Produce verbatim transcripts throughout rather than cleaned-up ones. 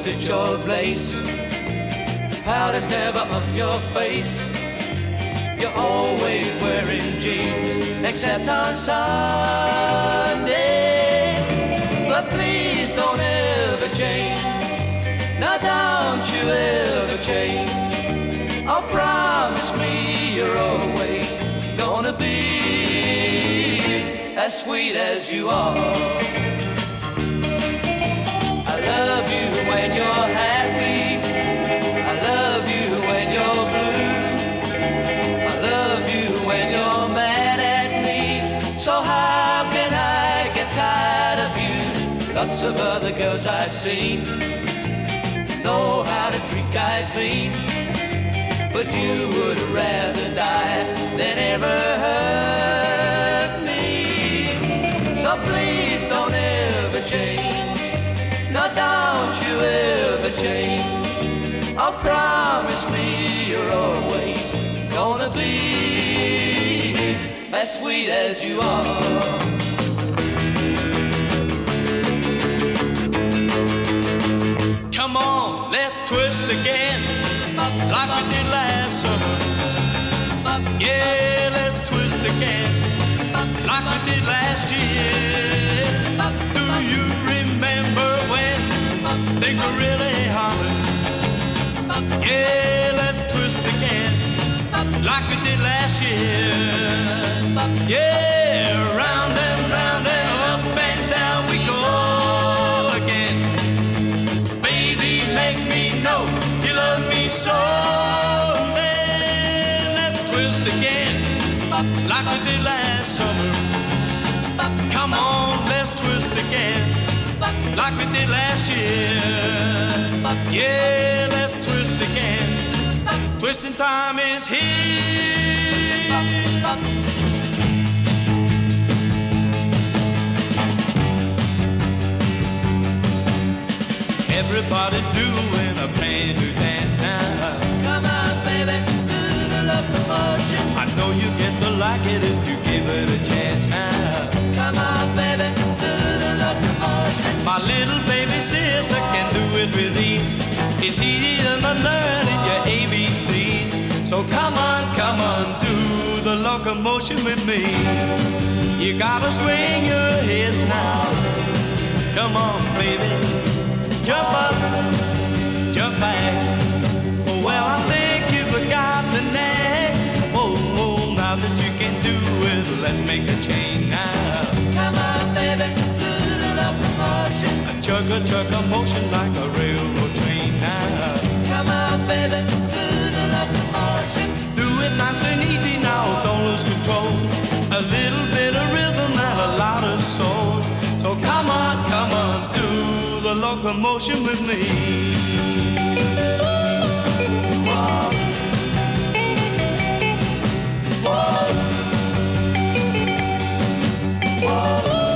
stitch of lace. Powder's never on your face. You're always wearing jeans, except on Sunday. But please don't ever change. Now don't you ever change. Oh, promise me you're always gonna be as sweet as you are. I love you when you're happy. I love you when you're blue. I love you when you're mad at me. So how can I get tired of you? Lots of other girls I've seen know how to treat guys mean, but you would rather die than ever hurt me. So please don't ever change. No, don't you ever change. Oh, promise me you're always gonna be as sweet as you are. Come on, let's twist again, like we did last summer. Yeah, let's twist again, like we did last year. Do you remember when things were really hard? Yeah, let's twist again, like we did last year. Yeah, round and round and up and down we go again. Baby, make me know you love me so. Then let's twist again, like we did last summer. Come on, let's twist again, like we did last year. Yeah, let's twist again. Twisting time is here. Everybody's doing a brand new dance now. Come on, baby, do the locomotion. I know you get to like it if you give it a chance now. Come on, baby, do the locomotion. My little baby sister can do it with ease. It's easier than learning your A B Cs. So come on, come on, do the locomotion with me. You gotta swing your hips now. Come on, baby, jump up, jump back. Oh, well, I think you've got the knack. Oh, oh, now that you can do it, let's make a change now. Come on, baby, do the locomotion. A chug a chug a motion like a railroad train now. Come on, baby, do the locomotion. Do it nice and easy now, don't lose control. A little bit of rhythm and a lot of soul. So come on, come on, do the locomotion with me. Whoa. Whoa. Whoa.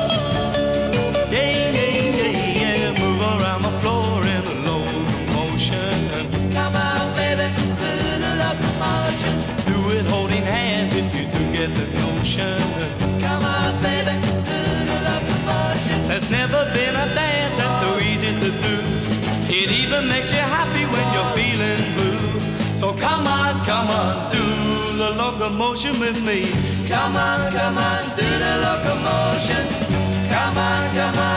Yeah, yeah, yeah, yeah, move around the floor in the locomotion. Come on, baby, do the locomotion. Do it holding hands if you do get the notion. Come on, baby, do the locomotion. There's never been a dance that's so easy to do. It even makes you happy when you're feeling blue. So come on, come on, do the locomotion with me. Come on, come on, do the locomotion. Come on, come on.